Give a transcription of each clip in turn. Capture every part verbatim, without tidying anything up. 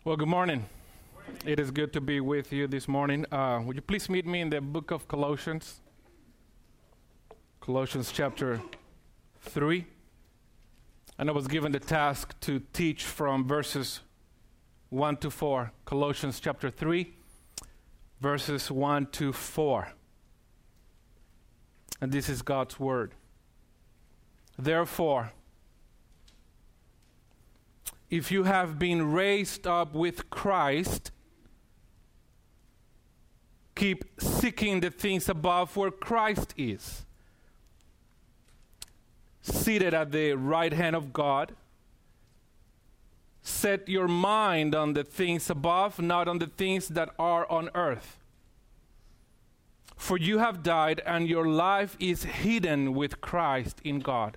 Well, good morning. It is good to be with you this morning. Uh, would you please meet me in the book of Colossians? Colossians chapter three. And I was given the task to teach from verses one to four. Colossians chapter three, verses one to four. And this is God's word. Therefore, if you have been raised up with Christ, keep seeking the things above where Christ is, seated at the right hand of God. Set your mind on the things above, not on the things that are on earth. For you have died, and your life is hidden with Christ in God.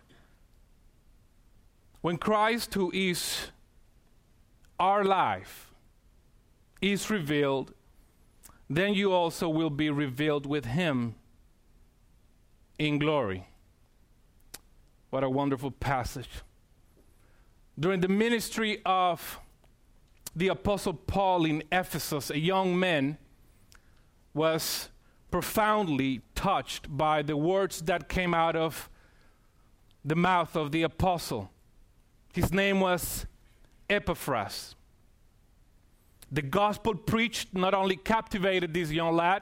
When Christ, who is our life, is revealed, then you also will be revealed with him in glory. What a wonderful passage. During the ministry of the Apostle Paul in Ephesus, a young man was profoundly touched by the words that came out of the mouth of the apostle. His name was Epaphras. The gospel preached not only captivated this young lad,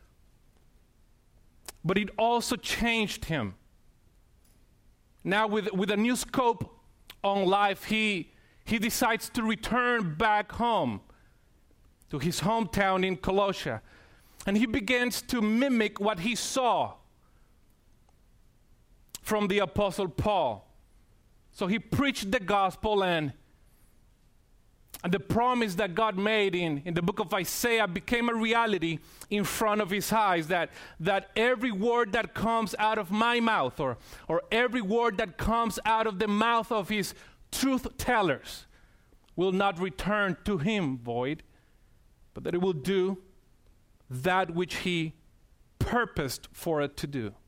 but it also changed him. Now with, with a new scope on life, he, he decides to return back home to his hometown in Colossia. And he begins to mimic what he saw from the Apostle Paul. So he preached the gospel, and And the promise that God made in, in the book of Isaiah became a reality in front of his eyes, that, that every word that comes out of my mouth, or, or every word that comes out of the mouth of his truth tellers, will not return to him void, but that it will do that which he purposed for it to do.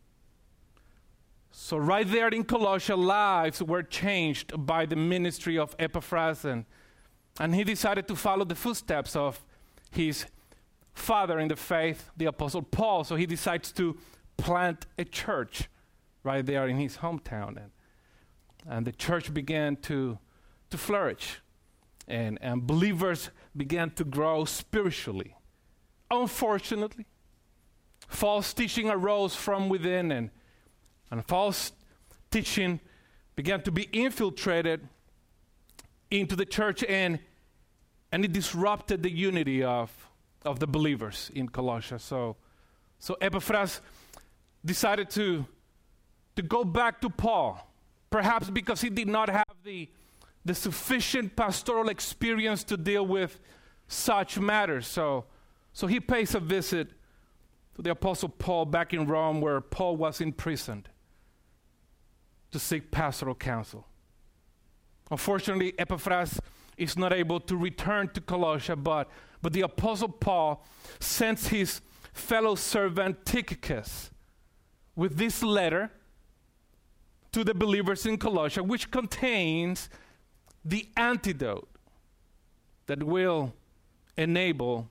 So right there in Colossia, lives were changed by the ministry of Epaphras, and And he decided to follow the footsteps of his father in the faith, the Apostle Paul. So he decides to plant a church right there in his hometown. And, and the church began to, to flourish. And, and believers began to grow spiritually. Unfortunately, false teaching arose from within, and, and false teaching began to be infiltrated into the church, and and it disrupted the unity of, of the believers in Colossia. So, so Epaphras decided to, to go back to Paul, perhaps because he did not have the, the sufficient pastoral experience to deal with such matters. So, so he pays a visit to the Apostle Paul back in Rome, where Paul was imprisoned, to seek pastoral counsel. Unfortunately, Epaphras is not able to return to Colossia, but, but the Apostle Paul sends his fellow servant Tychicus with this letter to the believers in Colossia, which contains the antidote that will enable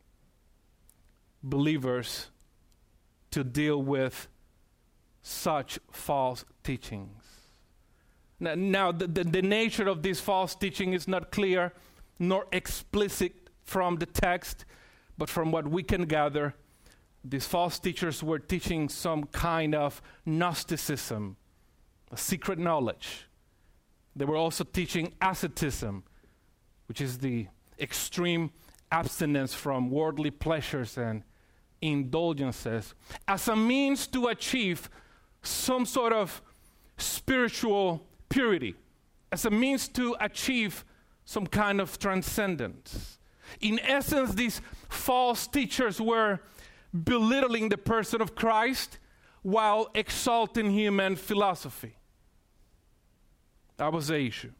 believers to deal with such false teachings. Now, the, the, the nature of this false teaching is not clear nor explicit from the text, but from what we can gather, these false teachers were teaching some kind of Gnosticism, a secret knowledge. They were also teaching asceticism, which is the extreme abstinence from worldly pleasures and indulgences, as a means to achieve some sort of spiritual purity, as a means to achieve some kind of transcendence. In essence, these false teachers were belittling the person of Christ while exalting human philosophy. That was the issue.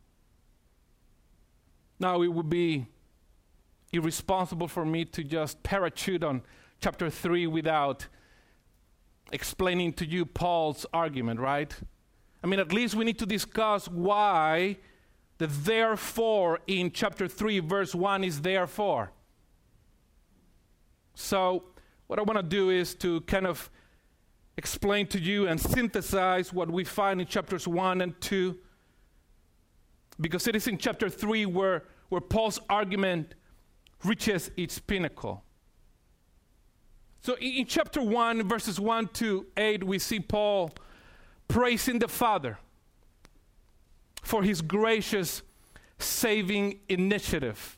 Now, it would be irresponsible for me to just parachute on chapter three without explaining to you Paul's argument, right? I mean, at least we need to discuss why the the therefore in chapter three, verse one is therefore. So what I want to do is to kind of explain to you and synthesize what we find in chapters one and two, because it is in chapter three where, where Paul's argument reaches its pinnacle. So in, in chapter one, verses one to eight, we see Paul praising the Father for his gracious saving initiative.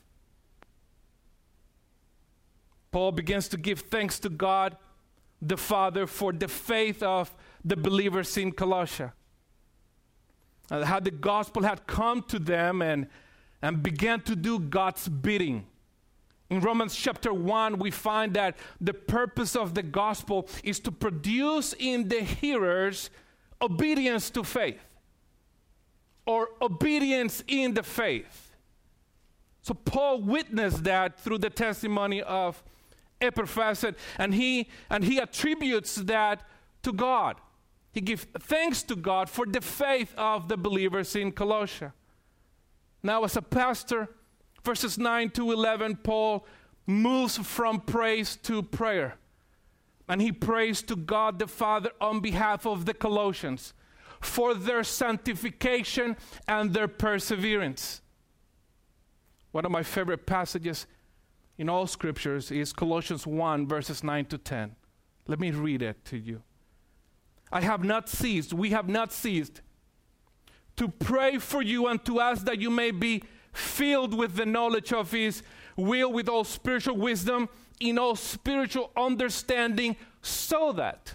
Paul begins to give thanks to God the Father for the faith of the believers in Colossia. Uh, how the gospel had come to them and, and began to do God's bidding. In Romans chapter one, we find that the purpose of the gospel is to produce in the hearers obedience to faith, or obedience in the faith. So Paul witnessed that through the testimony of Epaphras, and he and he attributes that to God. He gives thanks to God for the faith of the believers in Colossia. Now, as a pastor, verses nine to eleven, Paul moves from praise to prayer. And he prays to God the Father on behalf of the Colossians for their sanctification and their perseverance. One of my favorite passages in all scriptures is Colossians one, verses nine to ten. Let me read it to you. I have not ceased, we have not ceased to pray for you and to ask that you may be filled with the knowledge of his will, with all spiritual wisdom, in all spiritual understanding, so that,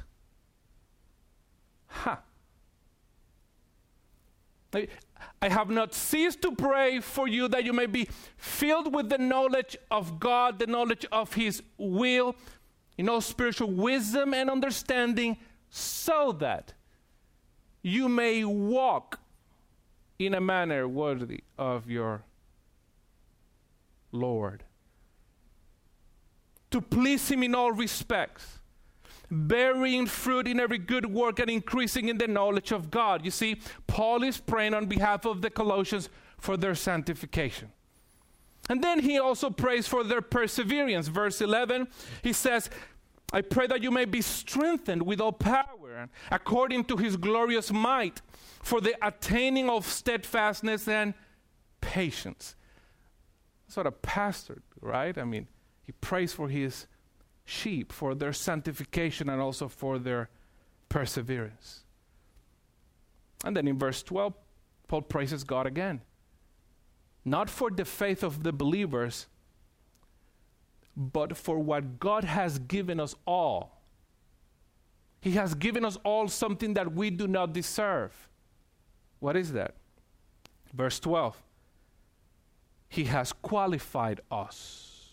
ha, I, I have not ceased to pray for you that you may be filled with the knowledge of God, the knowledge of his will, in all spiritual wisdom and understanding, so that you may walk in a manner worthy of your Lord, to please him in all respects, bearing fruit in every good work and increasing in the knowledge of God. You see, Paul is praying on behalf of the Colossians for their sanctification. And then he also prays for their perseverance. Verse eleven, he says, I pray that you may be strengthened with all power, according to his glorious might, for the attaining of steadfastness and patience. That's what a pastor, right? I mean, he prays for his sheep, for their sanctification and also for their perseverance. And then in verse twelve, Paul praises God again. Not for the faith of the believers, but for what God has given us all. He has given us all something that we do not deserve. What is that? Verse twelve. He has qualified us,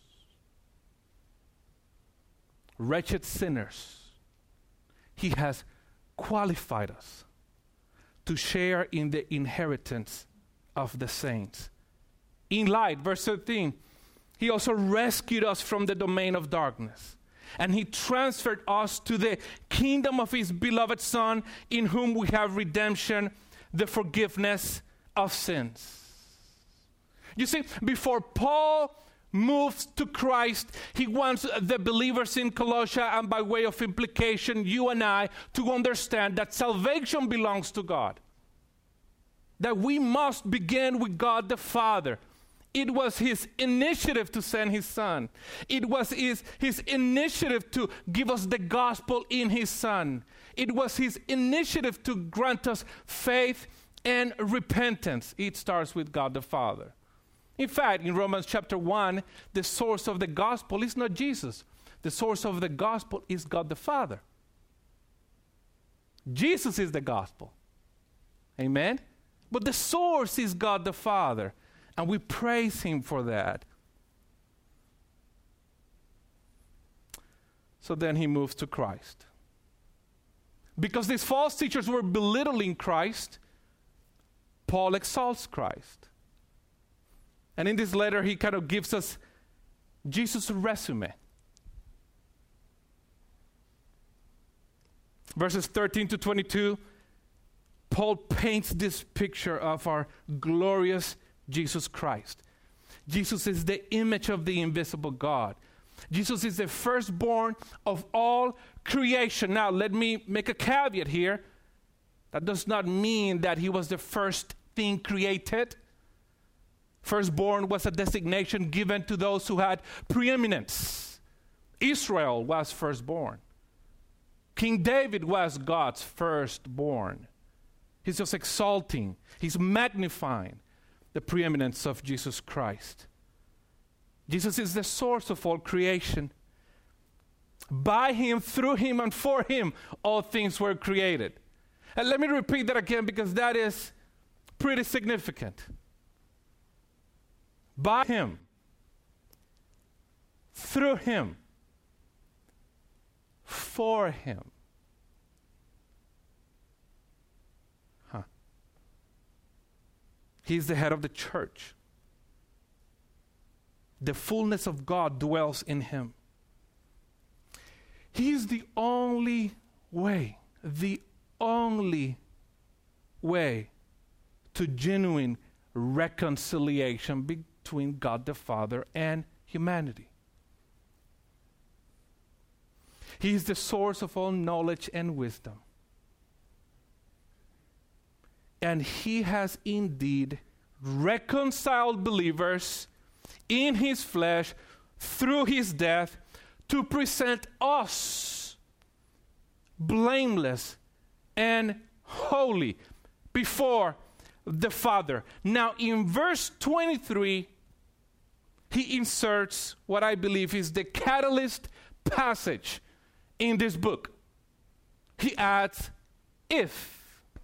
wretched sinners. He has qualified us to share in the inheritance of the saints. In light, verse thirteen, he also rescued us from the domain of darkness, and he transferred us to the kingdom of his beloved Son, in whom we have redemption, the forgiveness of sins. You see, before Paul moves to Christ, he wants the believers in Colossia, and by way of implication, you and I, to understand that salvation belongs to God. That we must begin with God the Father. It was his initiative to send his Son. It was his, his initiative to give us the gospel in his Son. It was his initiative to grant us faith and repentance. It starts with God the Father. In fact, in Romans chapter one, the source of the gospel is not Jesus. The source of the gospel is God the Father. Jesus is the gospel. Amen? But the source is God the Father. And we praise him for that. So then he moves to Christ. Because these false teachers were belittling Christ, Paul exalts Christ. And in this letter, he kind of gives us Jesus' resume. Verses thirteen to twenty-two, Paul paints this picture of our glorious Jesus Christ. Jesus is the image of the invisible God. Jesus is the firstborn of all creation. Now, let me make a caveat here. That does not mean that he was the first thing created. Firstborn was a designation given to those who had preeminence. Israel was firstborn. King David was God's firstborn. He's just exalting, he's magnifying the preeminence of Jesus Christ. Jesus is the source of all creation. By him, through him, and for him, all things were created. And let me repeat that again because that is pretty significant. By him, through him, for him. Huh. He's the head of the church. The fullness of God dwells in him. He is the only way, the only way to genuine reconciliation between God the Father and humanity. He is the source of all knowledge and wisdom. And he has indeed reconciled believers in his flesh through his death to present us blameless and holy before the Father. Now, in verse twenty-three, he inserts what I believe is the catalyst passage in this book. He adds, if.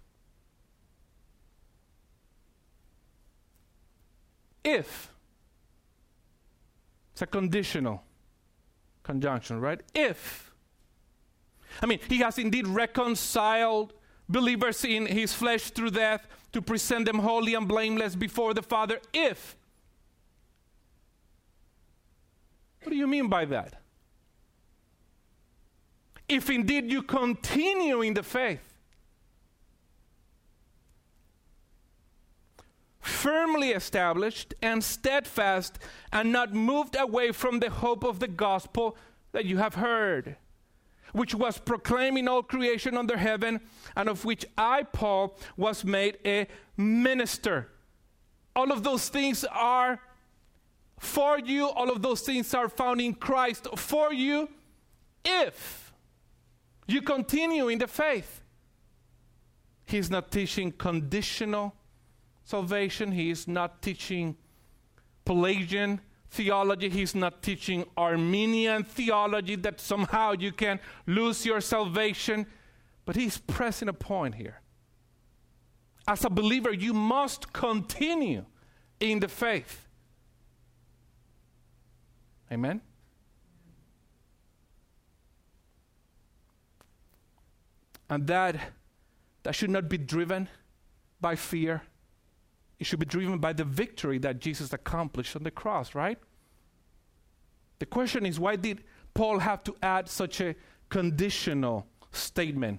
If. It's a conditional conjunction, right? If. I mean, he has indeed reconciled believers in his flesh through death to present them holy and blameless before the Father. If. What do you mean by that? If indeed you continue in the faith, firmly established and steadfast, and not moved away from the hope of the gospel that you have heard, which was proclaimed in all creation under heaven, and of which I, Paul, was made a minister. All of those things are for you. All of those things are found in Christ for you if you continue in the faith. He's not teaching conditional salvation. He is not teaching Pelagian theology. He's not teaching Arminian theology that somehow you can lose your salvation. But he's pressing a point here. As a believer, you must continue in the faith. Amen? And that, that should not be driven by fear. It should be driven by the victory that Jesus accomplished on the cross, right? The question is, why did Paul have to add such a conditional statement?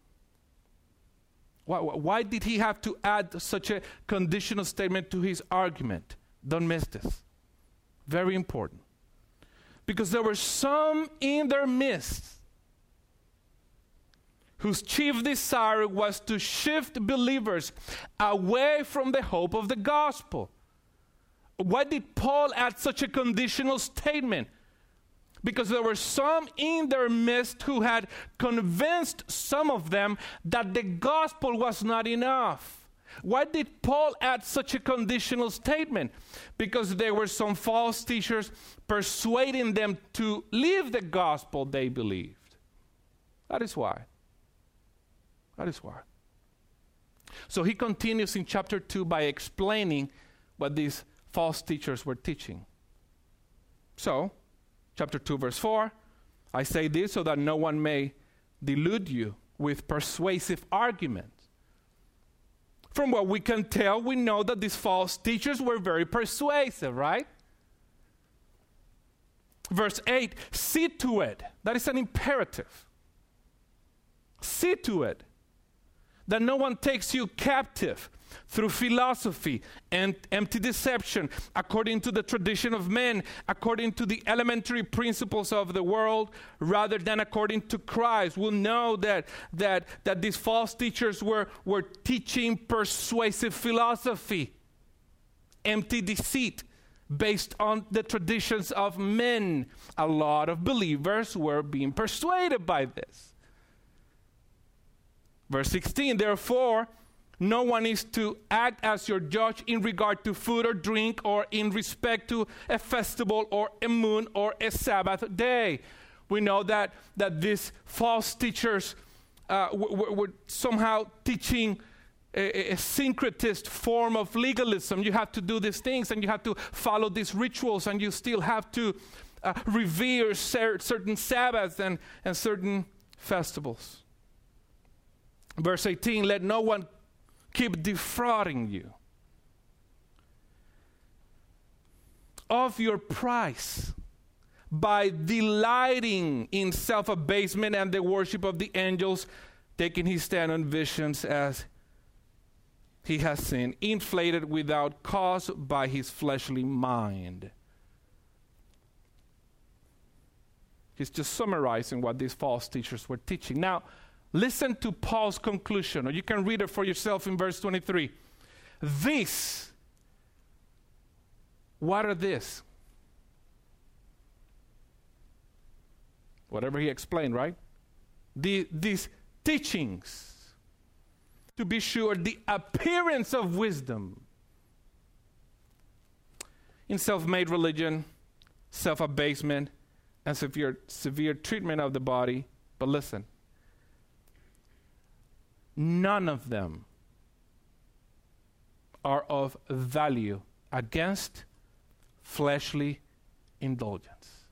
Why, why did he have to add such a conditional statement to his argument? Don't miss this. Very important. Because there were some in their midst whose chief desire was to shift believers away from the hope of the gospel. Why did Paul add such a conditional statement? Because there were some in their midst who had convinced some of them that the gospel was not enough. Why did Paul add such a conditional statement? Because there were some false teachers persuading them to leave the gospel they believed. That is why. That is why. So he continues in chapter two by explaining what these false teachers were teaching. So, chapter two, verse four, I say this so that no one may delude you with persuasive arguments. From what we can tell, we know that these false teachers were very persuasive, right? Verse eight, see to it. That is an imperative. See to it that no one takes you captive through philosophy and empty deception, according to the tradition of men, according to the elementary principles of the world, rather than according to Christ. We'll know that that that these false teachers were, were teaching persuasive philosophy, empty deceit, based on the traditions of men. A lot of believers were being persuaded by this. Verse sixteen, therefore, no one is to act as your judge in regard to food or drink, or in respect to a festival or a moon or a Sabbath day. We know that, that these false teachers uh, w- w- were somehow teaching a, a syncretist form of legalism. You have to do these things, and you have to follow these rituals, and you still have to uh, revere cer- certain Sabbaths and, and certain festivals. Verse eighteen, let no one keep defrauding you of your price by delighting in self-abasement and the worship of the angels, taking his stand on visions as he has seen, inflated without cause by his fleshly mind. He's just summarizing what these false teachers were teaching. Now, listen to Paul's conclusion, or you can read it for yourself in verse twenty-three. This, what are this? Whatever he explained, right? The, these teachings, to be sure, the appearance of wisdom in self-made religion, self-abasement, and severe, severe treatment of the body. But listen, none of them are of value against fleshly indulgence.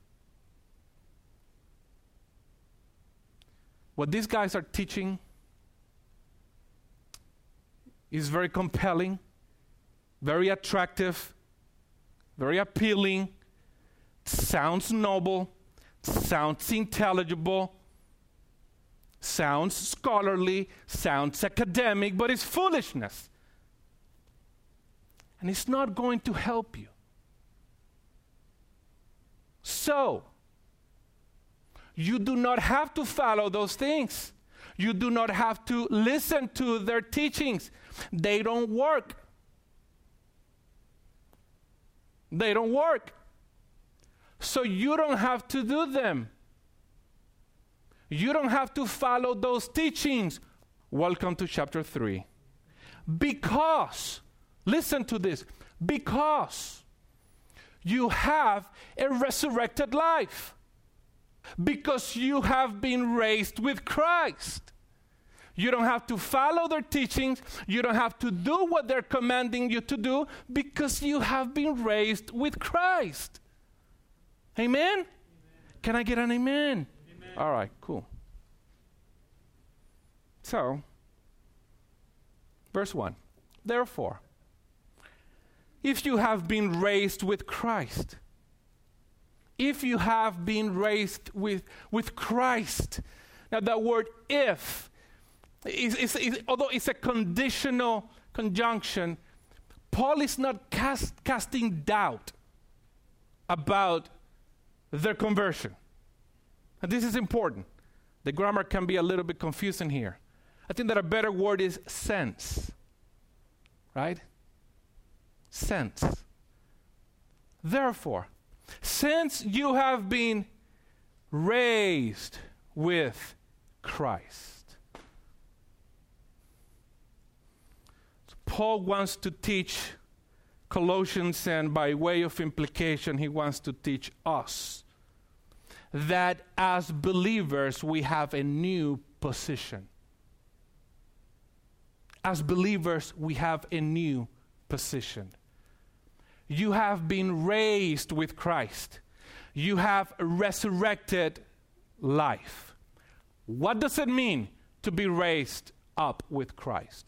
What these guys are teaching is very compelling, very attractive, very appealing, sounds noble, sounds intelligible, sounds scholarly, sounds academic, but it's foolishness. And it's not going to help you. So, you do not have to follow those things. You do not have to listen to their teachings. They don't work. They don't work. So you don't have to do them. You don't have to follow those teachings. Welcome to chapter three. Because, listen to this, because you have a resurrected life. Because you have been raised with Christ. You don't have to follow their teachings. You don't have to do what they're commanding you to do, because you have been raised with Christ. Amen? Amen. Can I get an amen? Amen? All right, cool. So, verse one. Therefore, if you have been raised with Christ, if you have been raised with, with Christ. Now that word if, is, is, is, although it's a conditional conjunction, Paul is not cast, casting doubt about their conversion. And this is important. The grammar can be a little bit confusing here. I think that a better word is sense. Right? Sense. Therefore, since you have been raised with Christ. So Paul wants to teach Colossians, and by way of implication, he wants to teach us that as believers we have a new position. As believers we have a new position. You have been raised with Christ. You have resurrected life. What does it mean to be raised up with Christ?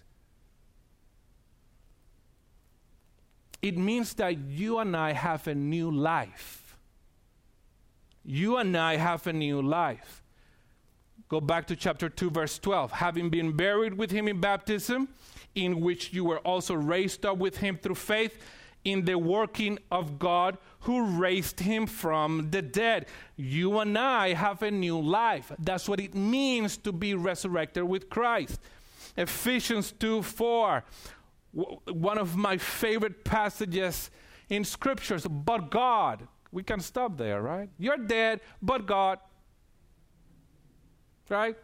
It means that you and I have a new life. You and I have a new life. Go back to chapter two, verse twelve. Having been buried with him in baptism, in which you were also raised up with him through faith in the working of God who raised him from the dead. You and I have a new life. That's what it means to be resurrected with Christ. Ephesians two four, w- one of my favorite passages in scriptures. But God, we can stop there, right? You're dead, but God. Right?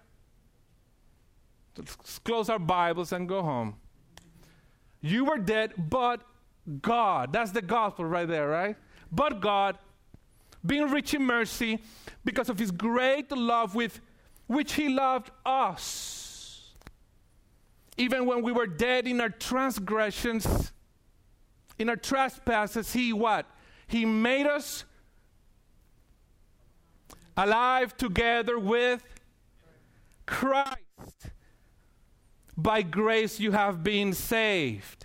Let's close our Bibles and go home. You were dead, but God. That's the gospel right there, right? But God, being rich in mercy, because of his great love with which he loved us. Even when we were dead in our transgressions, in our trespasses, he what? He made us alive together with Christ. By grace you have been saved.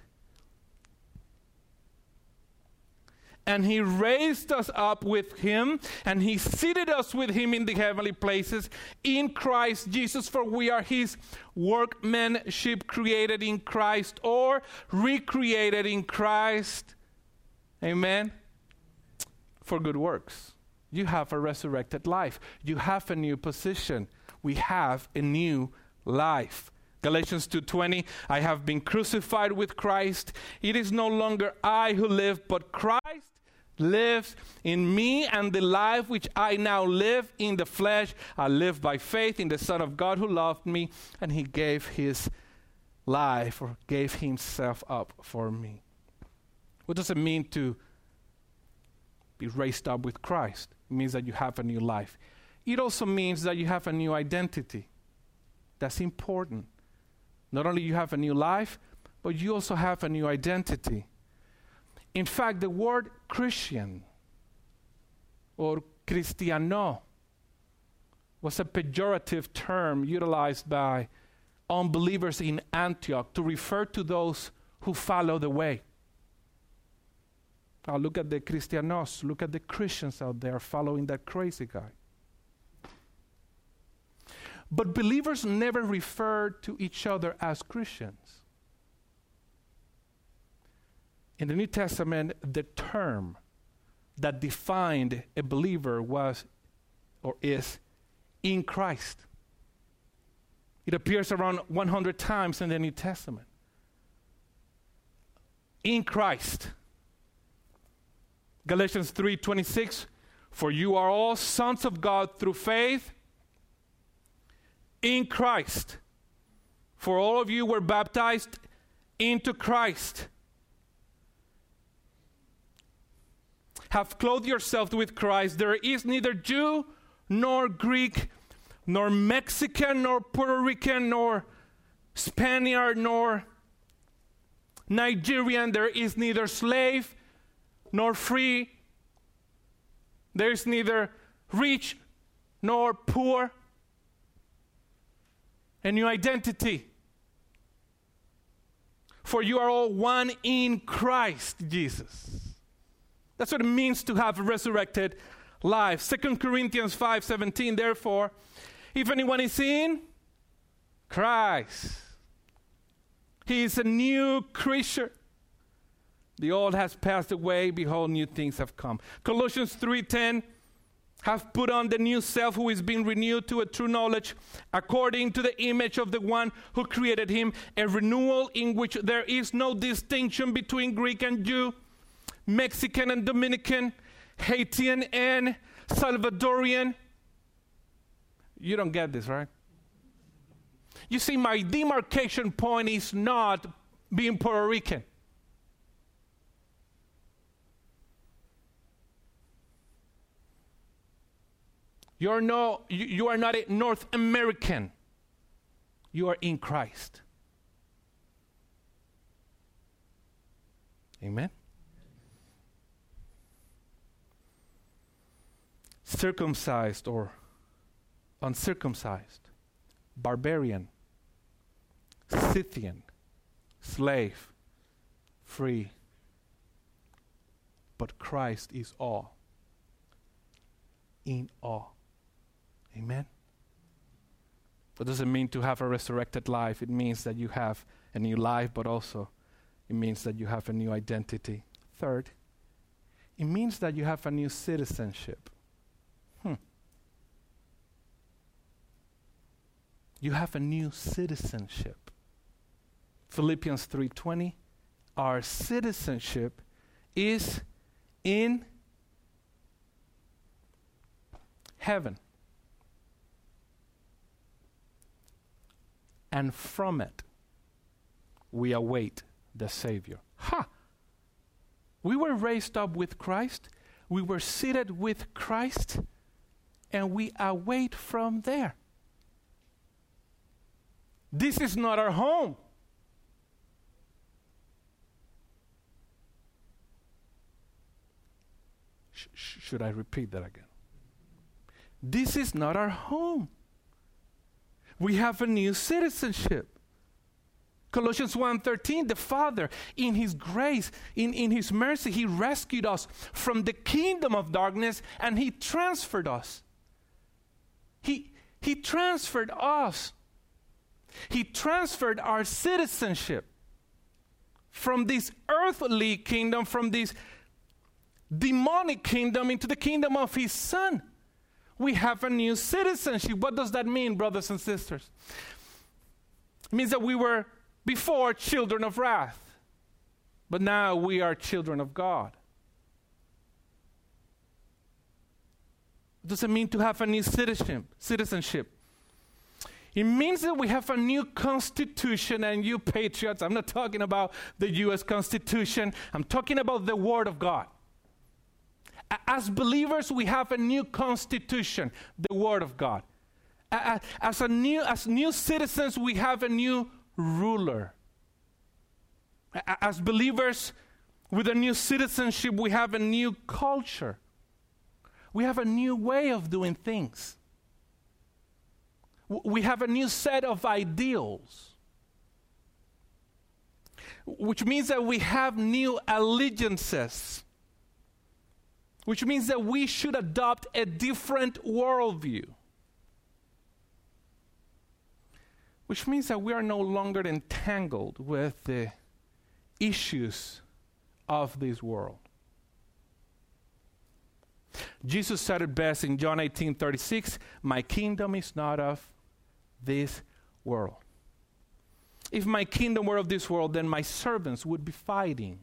And he raised us up with him, and he seated us with him in the heavenly places in Christ Jesus, for we are his workmanship, created in Christ, or recreated in Christ. Amen. For good works. You have a resurrected life. You have a new position. We have a new life. Galatians two twenty, I have been crucified with Christ. It is no longer I who live, but Christ lives in me, and the life which I now live in the flesh, I live by faith in the Son of God who loved me, and he gave his life, or gave himself up for me. What does it mean to be raised up with Christ? It means that you have a new life. It also means that you have a new identity. That's important. Not only you have a new life, but you also have a new identity. In fact, the word Christian or cristiano was a pejorative term utilized by unbelievers in Antioch to refer to those who follow the way. Now look at the cristianos, look at the Christians out there following that crazy guy. But believers never referred to each other as Christians. In the New Testament, the term that defined a believer was or is in Christ. It appears around one hundred times in the New Testament. In Christ. Galatians three twenty-six, for you are all sons of God through faith in Christ. For all of you were baptized into Christ. Have clothed yourself with Christ. There is neither Jew nor Greek, nor Mexican, nor Puerto Rican, nor Spaniard, nor Nigerian. There is neither slave nor free. There is neither rich nor poor. A new identity. For you are all one in Christ Jesus. That's what it means to have a resurrected life. Second Corinthians five seventeen, therefore, if anyone is in Christ, he is a new creature. The old has passed away, behold, new things have come. Colossians three ten, have put on the new self, who is being renewed to a true knowledge according to the image of the one who created him, a renewal in which there is no distinction between Greek and Jew, Mexican and Dominican, Haitian and Salvadorian. You don't get this, right? You see, my demarcation point is not being Puerto Rican. You're no, you, you are not a North American. You are in Christ. Amen? Circumcised or uncircumcised, barbarian, Scythian, slave, free. But Christ is all. In all. Amen? What does it mean to have a resurrected life? It means that you have a new life, but also it means that you have a new identity. Third, it means that you have a new citizenship. Hmm. You have a new citizenship. Philippians three twenty, our citizenship is in heaven. And from it, we await the Savior. Ha! We were raised up with Christ. We were seated with Christ. And we await from there. This is not our home. Sh- should I repeat that again? This is not our home. We have a new citizenship. Colossians one thirteen, the Father, in His grace, in, in His mercy, He rescued us from the kingdom of darkness and He transferred us. He, he transferred us. He transferred our citizenship from this earthly kingdom, from this demonic kingdom into the kingdom of His Son. We have a new citizenship. What does that mean, brothers and sisters? It means that we were before children of wrath, but now we are children of God. What does it mean to have a new citizenship? Citizenship. It means that we have a new constitution, and you patriots, I'm not talking about the U S Constitution, I'm talking about the Word of God. As believers, we have a new constitution, the Word of God. As a new, as new citizens, we have a new ruler. As believers, with a new citizenship, we have a new culture. We have a new way of doing things. We have a new set of ideals, which means that we have new allegiances, which means that we should adopt a different worldview, which means that we are no longer entangled with the issues of this world. Jesus said it best in John eighteen thirty-six, my kingdom is not of this world. If my kingdom were of this world, then my servants would be fighting.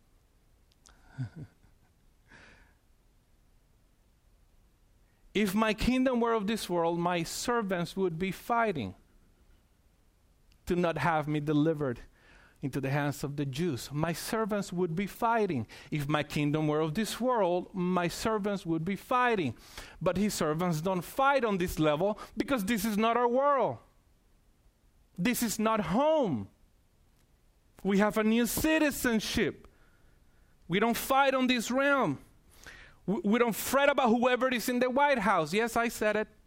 If my kingdom were of this world, my servants would be fighting to not have me delivered into the hands of the Jews. My servants would be fighting. If my kingdom were of this world, my servants would be fighting. But His servants don't fight on this level because this is not our world. This is not home. We have a new citizenship. We don't fight on this realm. We, we don't fret about whoever is in the White House. Yes, I said it.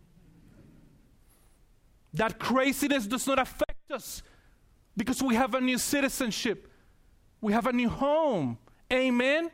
That craziness does not affect us because we have a new citizenship. We have a new home. Amen?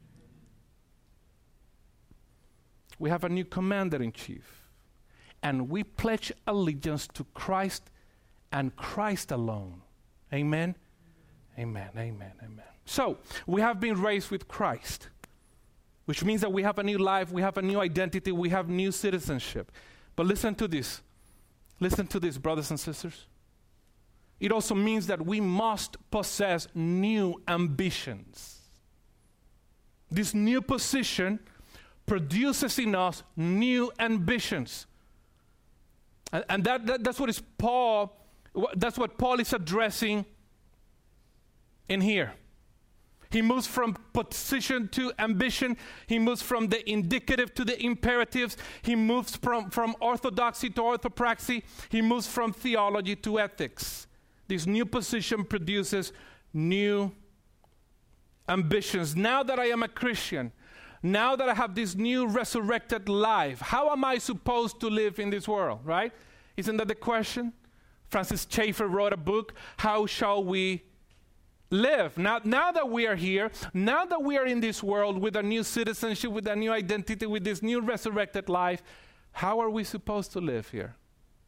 We have a new commander-in-chief. And we pledge allegiance to Christ and Christ alone. Amen? Amen, amen, amen. So, we have been raised with Christ, which means that we have a new life, we have a new identity, we have new citizenship. But listen to this. Listen to this, brothers and sisters. It also means that we must possess new ambitions. This new position produces in us new ambitions. And, and that, that that's what is Paul, that's what Paul is addressing in here. He moves from position to ambition. He moves from the indicative to the imperatives. He moves from, from orthodoxy to orthopraxy. He moves from theology to ethics. This new position produces new ambitions. Now that I am a Christian, now that I have this new resurrected life, how am I supposed to live in this world, right? Isn't that the question? Francis Schaeffer wrote a book, How Shall We Live? Now, now that we are here, now that we are in this world with a new citizenship, with a new identity, with this new resurrected life, how are we supposed to live here?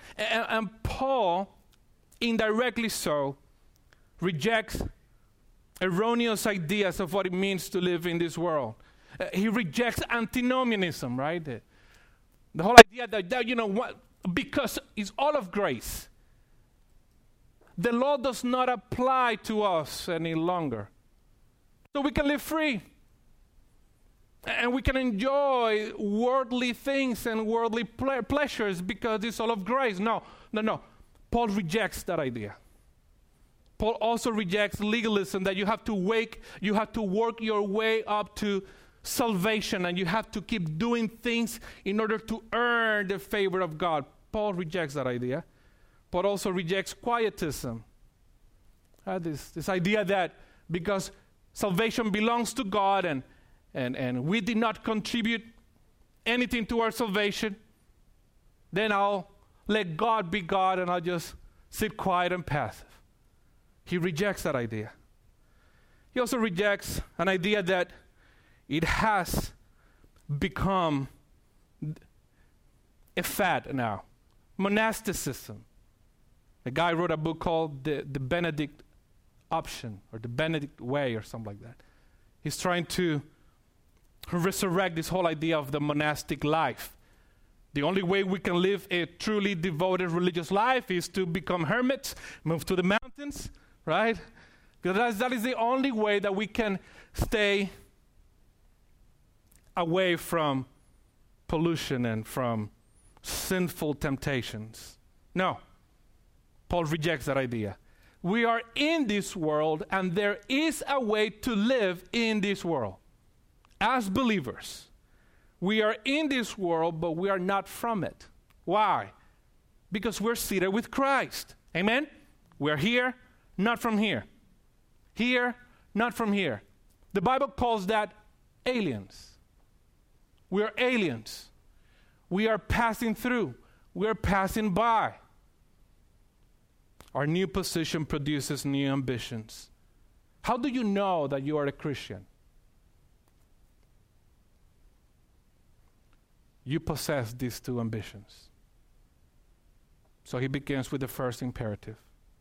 And, and Paul, indirectly so, rejects erroneous ideas of what it means to live in this world. Uh, he rejects antinomianism, right? The, the whole idea that, that, you know, what, because it's all of grace, the law does not apply to us any longer. So we can live free. And we can enjoy worldly things and worldly ple- pleasures because it's all of grace. No, no, no. Paul rejects that idea. Paul also rejects legalism, that you have to wake, you have to work your way up to salvation, and you have to keep doing things in order to earn the favor of God. Paul rejects that idea. Paul also rejects quietism. Uh, this, this idea that because salvation belongs to God and, and, and we did not contribute anything to our salvation, then I'll let God be God and I'll just sit quiet and passive. He rejects that idea. He also rejects an idea that it has become a fad now. Monasticism. A guy wrote a book called The, the Benedict Option, or The Benedict Way, or something like that. He's trying to resurrect this whole idea of the monastic life. The only way we can live a truly devoted religious life is to become hermits, move to the mountains, right? Because that is the only way that we can stay away from pollution and from sinful temptations. No, Paul rejects that idea. We are in this world, and there is a way to live in this world. As believers, we are in this world, but we are not from it. Why? Because we're seated with Christ. Amen? We're here, not from here. Here, not from here. The Bible calls that aliens. We are aliens. We are passing through. We are passing by. Our new position produces new ambitions. How do you know that you are a Christian? You possess these two ambitions. So he begins with the first imperative.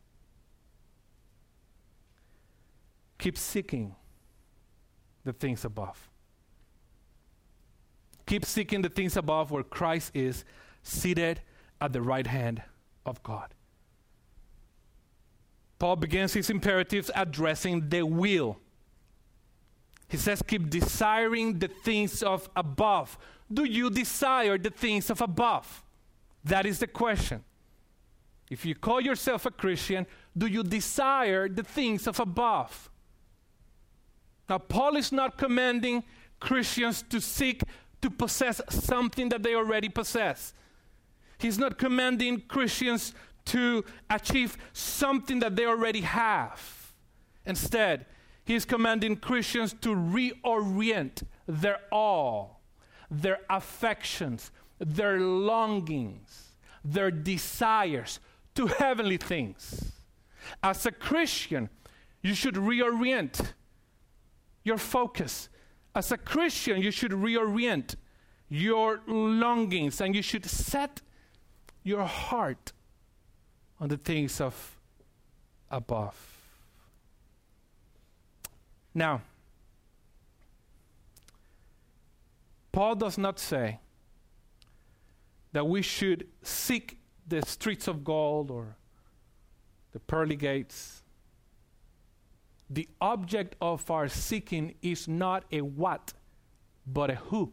Keep seeking the things above. Keep seeking the things above where Christ is seated at the right hand of God. Paul begins his imperatives addressing the will. He says, keep desiring the things of above. Do you desire the things of above? That is the question. If you call yourself a Christian, do you desire the things of above? Now, Paul is not commanding Christians to seek to possess something that they already possess. He's not commanding Christians to achieve something that they already have. Instead, he is commanding Christians to reorient their all, their affections, their longings, their desires to heavenly things. As a Christian, you should reorient your focus. As a Christian, you should reorient your longings, and you should set your heart on the things of above. Now, Paul does not say that we should seek the streets of gold or the pearly gates. The object of our seeking is not a what, but a who.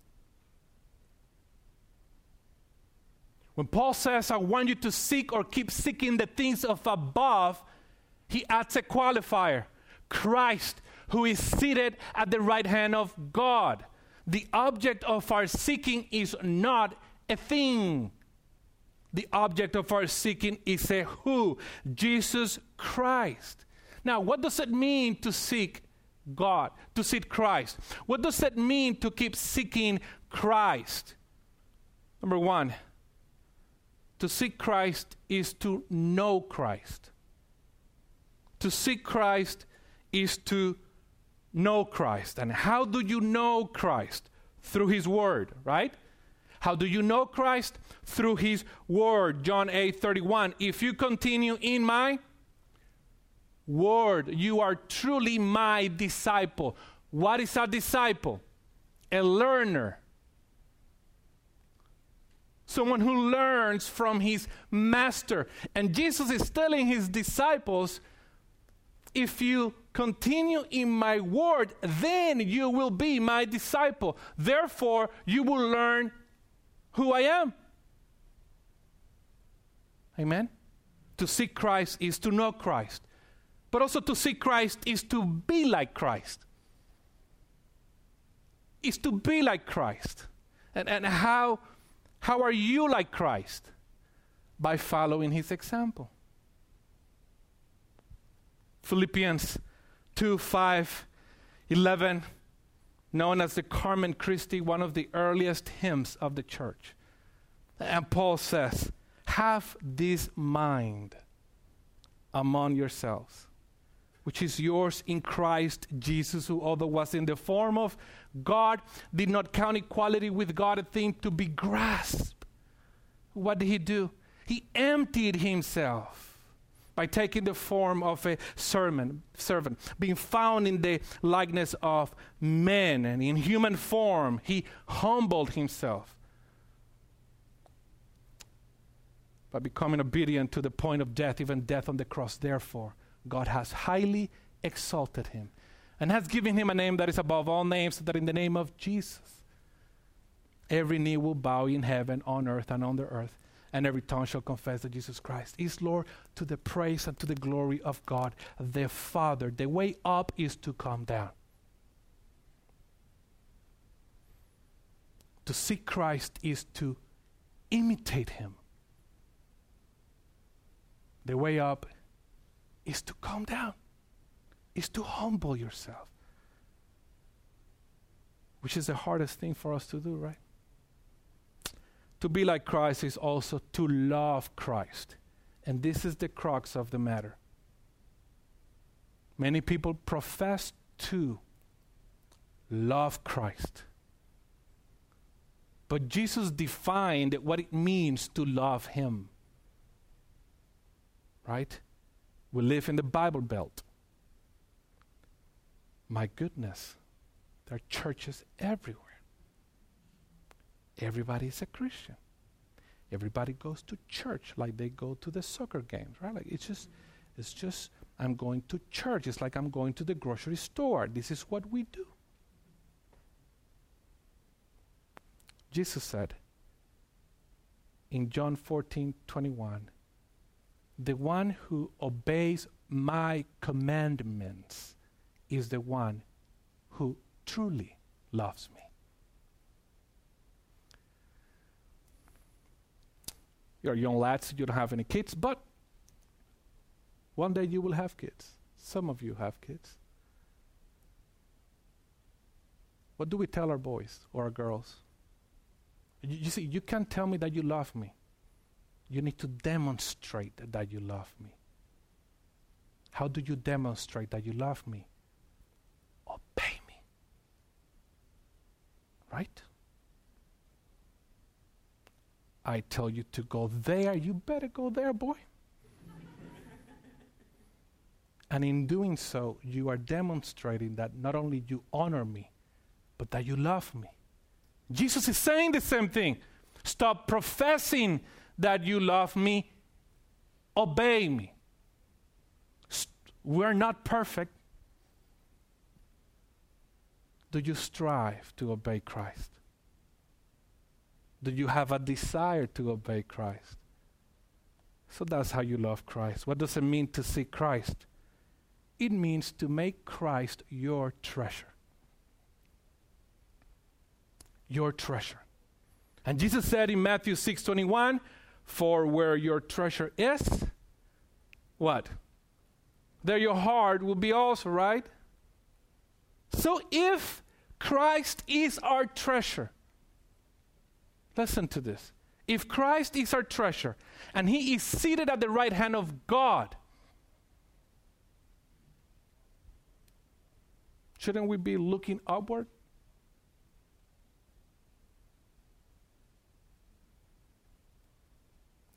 When Paul says, I want you to seek or keep seeking the things of above, he adds a qualifier. Christ, who is seated at the right hand of God. The object of our seeking is not a thing. The object of our seeking is a who, Jesus Christ. Now, what does it mean to seek God, to seek Christ? What does it mean to keep seeking Christ? Number one, to seek Christ is to know Christ. To seek Christ is to know Christ. And how do you know Christ? Through his word, right? How do you know Christ? Through his word. John eight thirty-one. If you continue in my word, you are truly my disciple. What is a disciple? A learner. Someone who learns from his master. And Jesus is telling his disciples, if you continue in my word, then you will be my disciple. Therefore, you will learn who I am. Amen? To seek Christ is to know Christ. But also to seek Christ is to be like Christ. Is to be like Christ. And, and how, how are you like Christ? By following his example. Philippians two, five, eleven, known as the Carmen Christi, one of the earliest hymns of the church. And Paul says, have this mind among yourselves, which is yours in Christ Jesus, who although was in the form of God, did not count equality with God a thing to be grasped. What did he do? He emptied himself by taking the form of a servant, servant, being found in the likeness of men, and in human form, he humbled himself by becoming obedient to the point of death, even death on the cross. Therefore, God has highly exalted him and has given him a name that is above all names, so that in the name of Jesus, every knee will bow in heaven, on earth, and on the earth, and every tongue shall confess that Jesus Christ is Lord, to the praise and to the glory of God the Father. The way up is to come down. To seek Christ is to imitate him. The way up is to come down, is to humble yourself, which is the hardest thing for us to do, right? To be like Christ is also to love Christ. And this is the crux of the matter. Many people profess to love Christ. But Jesus defined what it means to love him. Right? We live in the Bible Belt. My goodness, there are churches everywhere. Everybody is a Christian. Everybody goes to church like they go to the soccer games, right? Like it's just, it's just, I'm going to church. It's like I'm going to the grocery store. This is what we do. Jesus said in John fourteen twenty-one, the one who obeys my commandments is the one who truly loves me. You're young lads, you don't have any kids, but one day you will have kids. Some of you have kids. What do we tell our boys or our girls? You, you see, you can't tell me that you love me. You need to demonstrate that you love me. How do you demonstrate that you love me? Obey me. Right? I tell you to go there, you better go there, boy. And in doing so, you are demonstrating that not only you honor me, but that you love me. Jesus is saying the same thing. Stop professing that you love me. Obey me. St- we're not perfect. Do you strive to obey Christ? Do you have a desire to obey Christ? So that's how you love Christ. What does it mean to seek Christ? It means to make Christ your treasure. Your treasure. And Jesus said in Matthew six twenty-one, for where your treasure is, what? There your heart will be also, right? So if Christ is our treasure, listen to this. If Christ is our treasure and he is seated at the right hand of God, shouldn't we be looking upward?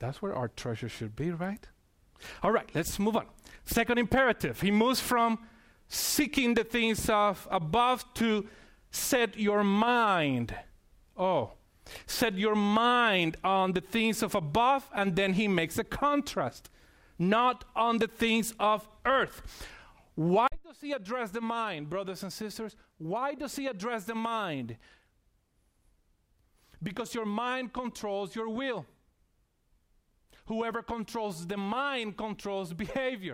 That's where our treasure should be, right? All right, let's move on. Second imperative. He moves from seeking the things of above to set your mind. Oh, set your mind on the things of above, and then he makes a contrast. Not on the things of earth. Why does he address the mind, brothers and sisters? Why does he address the mind? Because your mind controls your will. Whoever controls the mind controls behavior.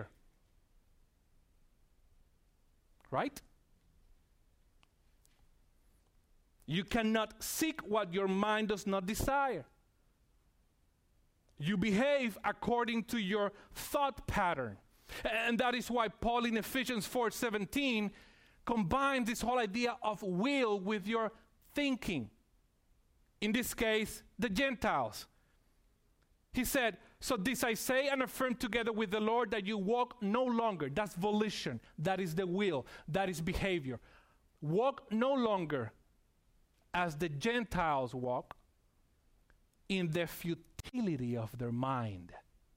Right? You cannot seek what your mind does not desire. You behave according to your thought pattern. And that is why Paul in Ephesians four seventeen combines this whole idea of will with your thinking. In this case, the Gentiles. He said, so this I say and affirm together with the Lord, that you walk no longer. That's volition. That is the will. That is behavior. Walk no longer as the Gentiles walk, in the futility of their mind.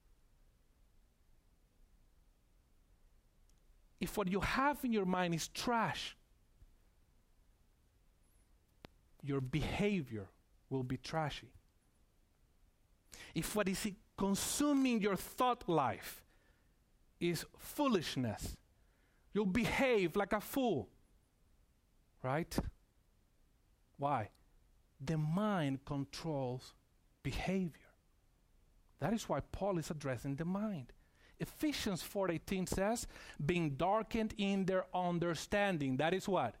If what you have in your mind is trash, your behavior will be trashy. If what is consuming your thought life is foolishness, you'll behave like a fool. Right? Why? The mind controls behavior. That is why Paul is addressing the mind. Ephesians four eighteen says, being darkened in their understanding. That is what?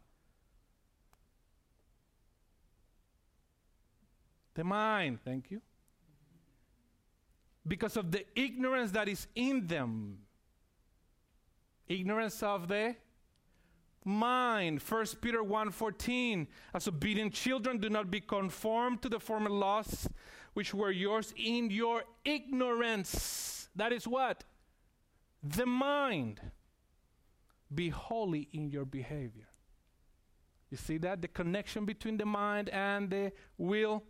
The mind. Thank you. Because of the ignorance that is in them. Ignorance of the mind. First Peter one fourteen, as obedient children, do not be conformed to the former lusts which were yours in your ignorance. That is what? The mind. Be holy in your behavior. You see that? The connection between the mind and the will.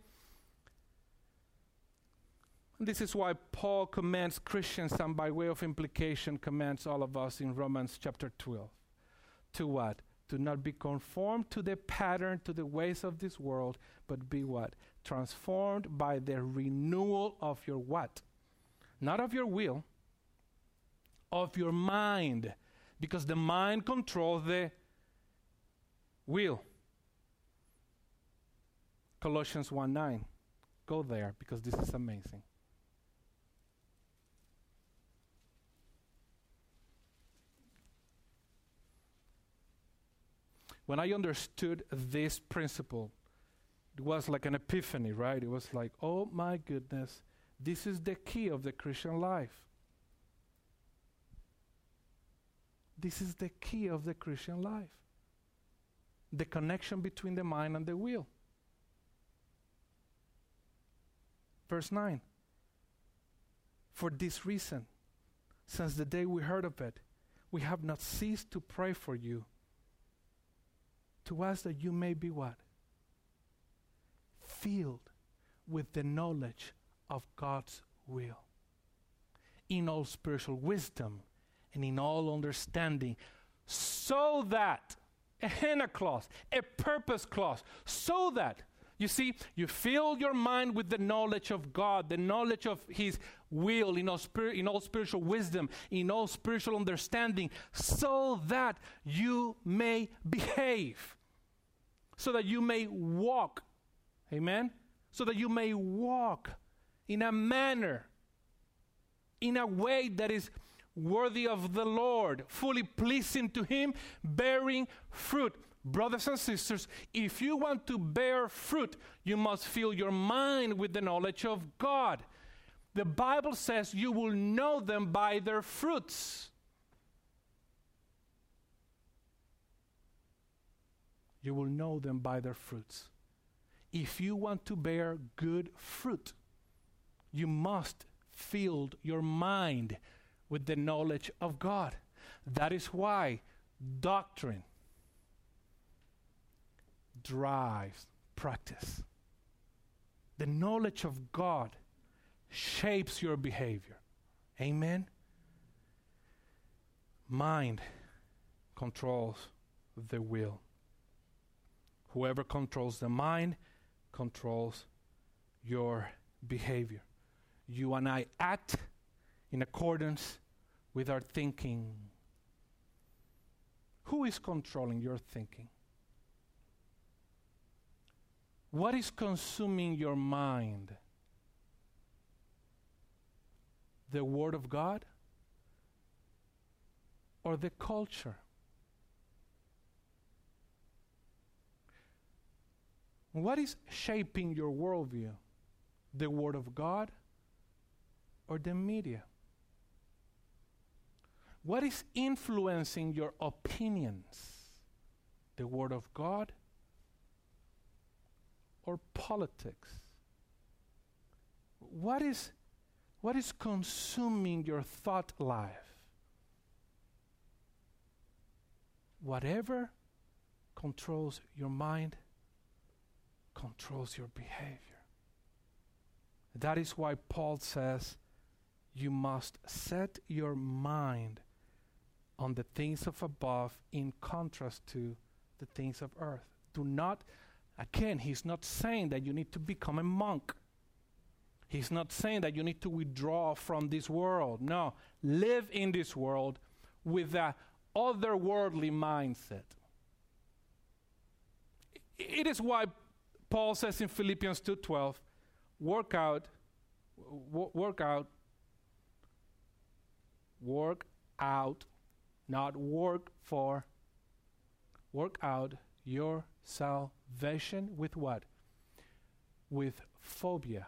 And this is why Paul commands Christians, and by way of implication commands all of us in Romans chapter twelve. To what? To not be conformed to the pattern, to the ways of this world, but be what? Transformed by the renewal of your what? Not of your will, of your mind. Because the mind controls the will. Colossians one nine. Go there, because this is amazing. When I understood this principle, it was like an epiphany, right? It was like, oh my goodness, this is the key of the Christian life. This is the key of the Christian life. The connection between the mind and the will. Verse nine. For this reason, since the day we heard of it, we have not ceased to pray for you, to ask that you may be what? Filled with the knowledge of God's will, in all spiritual wisdom and in all understanding, so that, a henna clause, a purpose clause, so that, you see, you fill your mind with the knowledge of God, the knowledge of His will, in all, spir- in all spiritual wisdom, in all spiritual understanding, so that you may behave, so that you may walk, amen? So that you may walk in a manner, in a way that is worthy of the Lord, fully pleasing to Him, bearing fruit. Brothers and sisters, if you want to bear fruit, you must fill your mind with the knowledge of God. The Bible says you will know them by their fruits. You will know them by their fruits. If you want to bear good fruit, you must fill your mind with the knowledge of God. That is why doctrine drives practice. The knowledge of God shapes your behavior. Amen? Mind controls the will. Whoever controls the mind controls your behavior. You and I act in accordance with our thinking. Who is controlling your thinking? What is consuming your mind? The Word of God or the culture? What is shaping your worldview? The Word of God or the media? What is influencing your opinions? The Word of God or politics? What is, what is consuming your thought life? Whatever controls your mind controls your behavior. That is why Paul says you must set your mind on the things of above in contrast to the things of earth. Do not, again, he's not saying that you need to become a monk. He's not saying that you need to withdraw from this world. No, live in this world with a otherworldly mindset. It is why Paul says in Philippians two twelve, work out, w- work out, work out, not work for, work out your salvation with what? With phobia.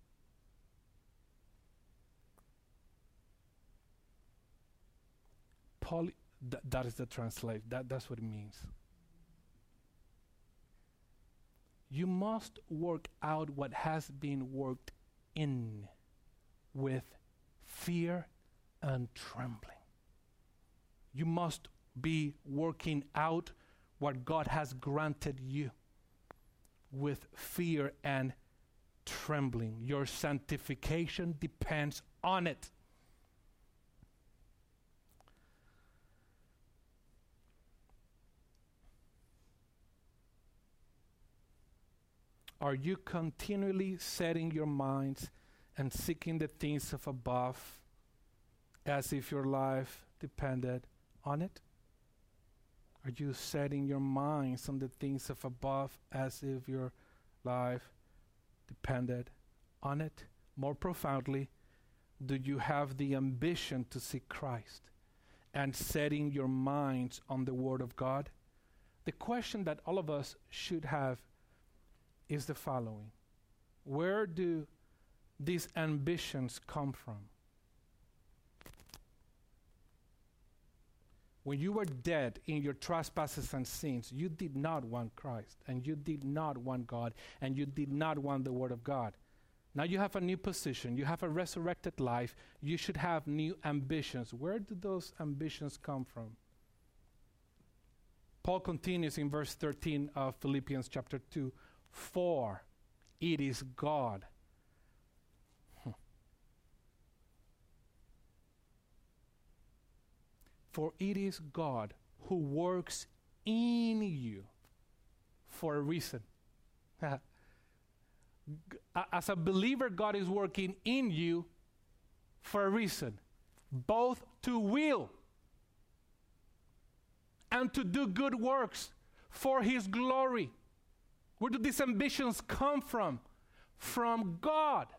Paul, th- that is the translation. That, that's what it means. You must work out what has been worked in with fear and trembling. You must be working out what God has granted you with fear and trembling. Your sanctification depends on it. Are you continually setting your minds and seeking the things of above as if your life depended on it? Are you setting your minds on the things of above as if your life depended on it? More profoundly, do you have the ambition to seek Christ and setting your minds on the Word of God? The question that all of us should have is the following. Where do these ambitions come from? When you were dead in your trespasses and sins, you did not want Christ, and you did not want God, and you did not want the Word of God. Now you have a new position. You have a resurrected life. You should have new ambitions. Where do those ambitions come from? Paul continues in verse thirteen of Philippians chapter two. For it is God. Hmm. For it is God who works in you for a reason. As a believer, God is working in you for a reason. Both to will and to do good works for His glory. Where do these ambitions come from? From God.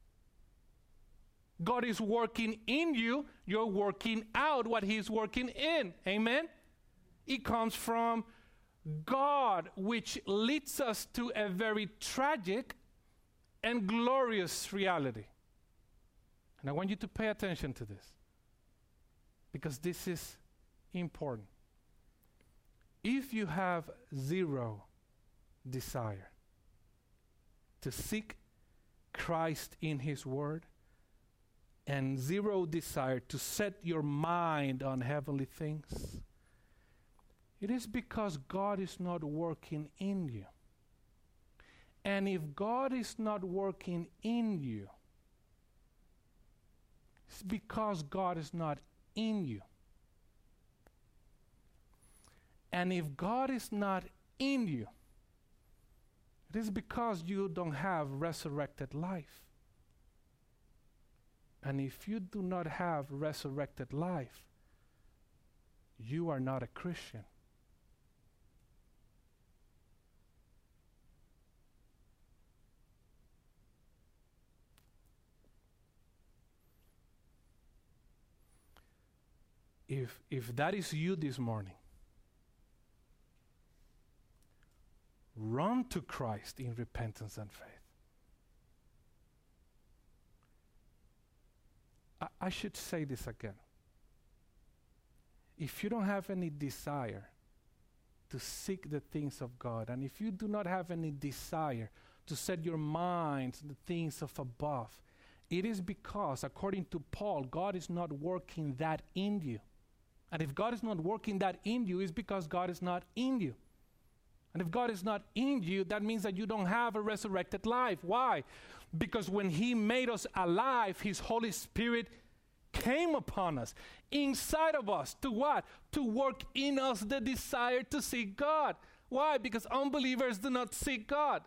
God is working in you. You're working out what He's working in. Amen? It comes from God, which leads us to a very tragic and glorious reality. And I want you to pay attention to this, because this is important. If you have zero desire to seek Christ in His Word, and zero desire to set your mind on heavenly things, it is because God is not working in you. And if God is not working in you, because God is not in you. And if God is not in you, it is because you don't have resurrected life. And if you do not have resurrected life, you are not a Christian. If, if that is you this morning, run to Christ in repentance and faith. I, I should say this again. If you don't have any desire to seek the things of God, and if you do not have any desire to set your mind on the things of above, it is because, according to Paul, God is not working that in you. And if God is not working that in you, it's because God is not in you. And if God is not in you, that means that you don't have a resurrected life. Why? Because when He made us alive, His Holy Spirit came upon us, inside of us, to what? To work in us the desire to seek God. Why? Because unbelievers do not seek God.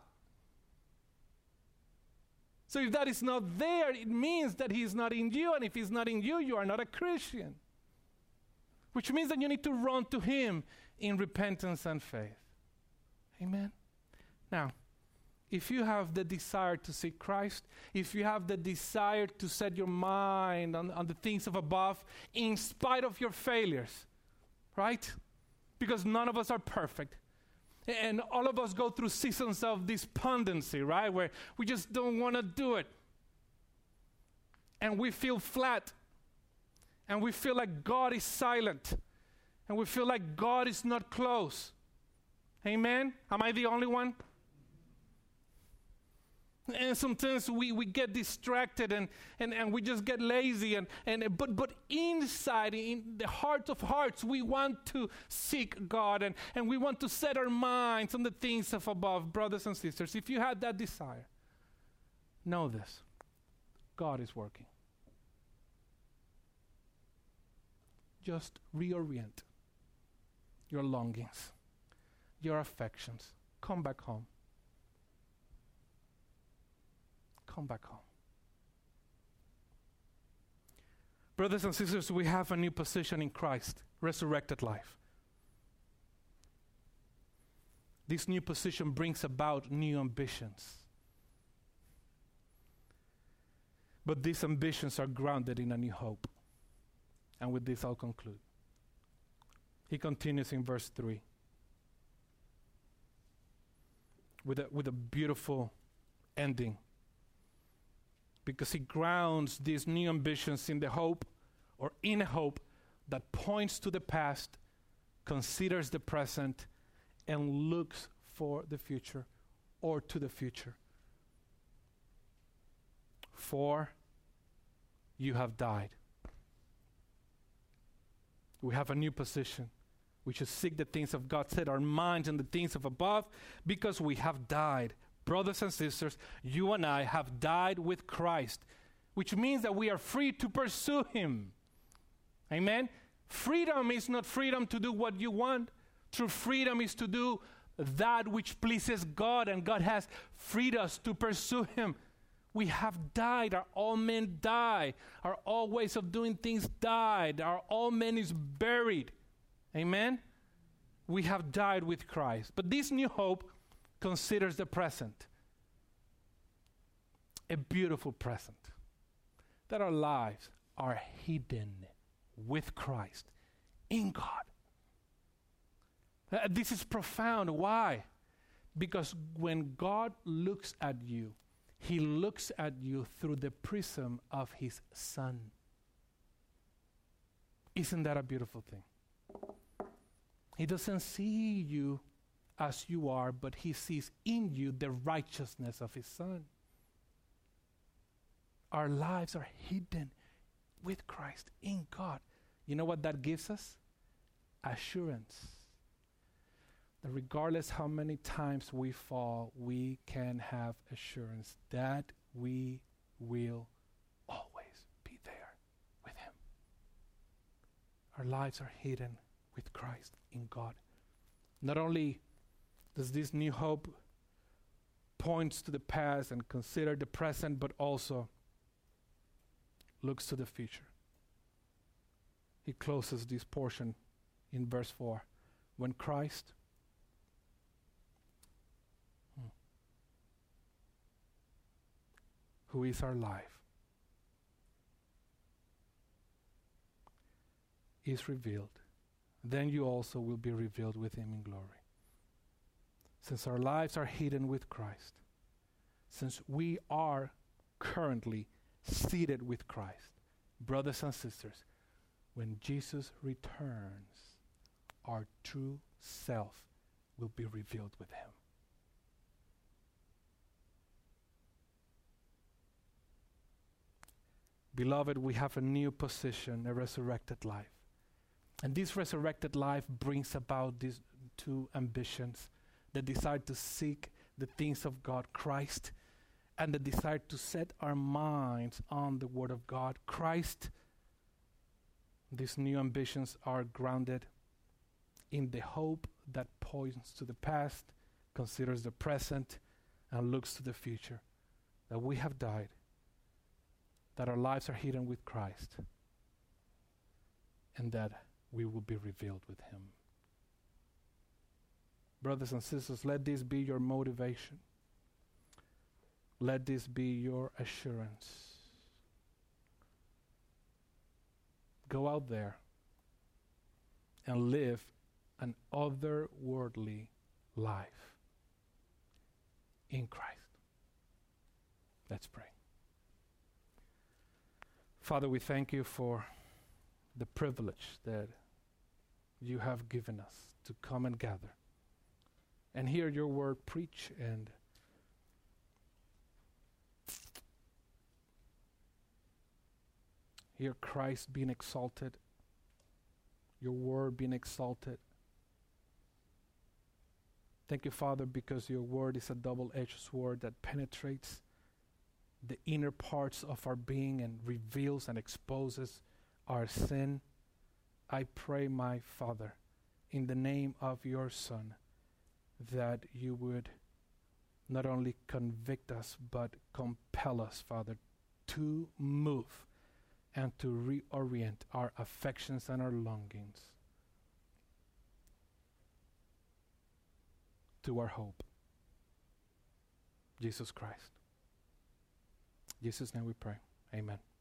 So if that is not there, it means that He is not in you, and if He's not in you, you are not a Christian. Which means that you need to run to Him in repentance and faith. Amen? Now, if you have the desire to seek Christ, if you have the desire to set your mind on, on the things of above, in spite of your failures, right? Because none of us are perfect. And all of us go through seasons of despondency, right? Where we just don't want to do it. And we feel flat. And we feel like God is silent. And we feel like God is not close. Amen? Am I the only one? And sometimes we, we get distracted and, and, and we just get lazy. And, and but but inside, in the heart of hearts, we want to seek God. And, and we want to set our minds on the things of above. Brothers and sisters, if you have that desire, know this. God is working. Just reorient your longings, your affections. Come back home. Come back home. Brothers and sisters, we have a new position in Christ, resurrected life. This new position brings about new ambitions. But these ambitions are grounded in a new hope. And with this, I'll conclude. He continues in verse three with a, with a beautiful ending. Because he grounds these new ambitions in the hope, or in a hope, that points to the past, considers the present, and looks for the future, or to the future. For you have died. We have a new position. We should seek the things of God, set our minds on the things of above, because we have died. Brothers and sisters, you and I have died with Christ, which means that we are free to pursue Him. Amen? Freedom is not freedom to do what you want. True freedom is to do that which pleases God, and God has freed us to pursue Him. We have died. Our old men die. Our old ways of doing things died. Our old man is buried. Amen? We have died with Christ. But this new hope considers the present. A beautiful present. That our lives are hidden with Christ in God. Uh, this is profound. Why? Because when God looks at you, He looks at you through the prism of His Son. Isn't that a beautiful thing? He doesn't see you as you are, but He sees in you the righteousness of His Son. Our lives are hidden with Christ in God. You know what that gives us? Assurance. That regardless how many times we fall, we can have assurance that we will always be there. Our lives are hidden with Christ in God. Not only does this new hope points to the past and consider the present, but also looks to the future. He closes this portion in verse four. When Christ hmm, who is our life, is revealed, then you also will be revealed with him in glory. Since our lives are hidden with Christ, since we are currently seated with Christ, brothers and sisters, when Jesus returns, our true self will be revealed with him. Beloved, we have a new position, a resurrected life. And this resurrected life brings about these two ambitions: the desire to seek the things of God, Christ, and the desire to set our minds on the Word of God, Christ. These new ambitions are grounded in the hope that points to the past, considers the present, and looks to the future. That we have died, that our lives are hidden with Christ, and that we will be revealed with him. Brothers and sisters, let this be your motivation. Let this be your assurance. Go out there and live an otherworldly life in Christ. Let's pray. Father, we thank you for the privilege that you have given us to come and gather and hear your word preach and hear Christ being exalted, your word being exalted. Thank you, Father, because your word is a double-edged sword that penetrates the inner parts of our being and reveals and exposes our sin. I pray, my Father, in the name of your Son, that you would not only convict us, but compel us, Father, to move and to reorient our affections and our longings to our hope, Jesus Christ. In Jesus' name we pray. Amen.